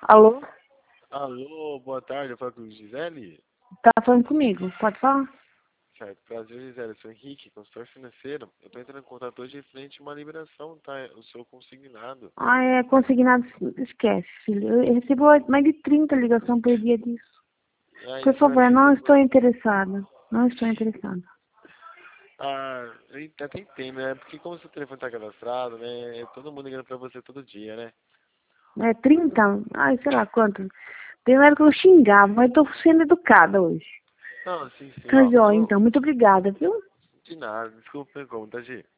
Alô? Alô, boa tarde, eu falo com Gisele? Tá falando comigo, pode falar? Certo, prazer, Gisele, eu sou Henrique, consultor financeiro. Eu tô entrando em contato hoje referente a uma liberação, tá? Eu sou consignado. Ah, é consignado, esquece, filho. Eu recebo mais de 30 ligações por dia disso. E aí, Por você vai favor, ser não por... estou interessada. Não estou interessada. Ah, eu até entendo, né? Porque como seu telefone tá cadastrado, né? É todo mundo ligando pra você todo dia, né? É 30? Ai, sei lá quanto. Tem hora que eu xingava, mas estou sendo educada hoje. Não, sim, Tá ó. jóia, então. Muito obrigada, viu? De nada, desculpa, como, tá, Gi?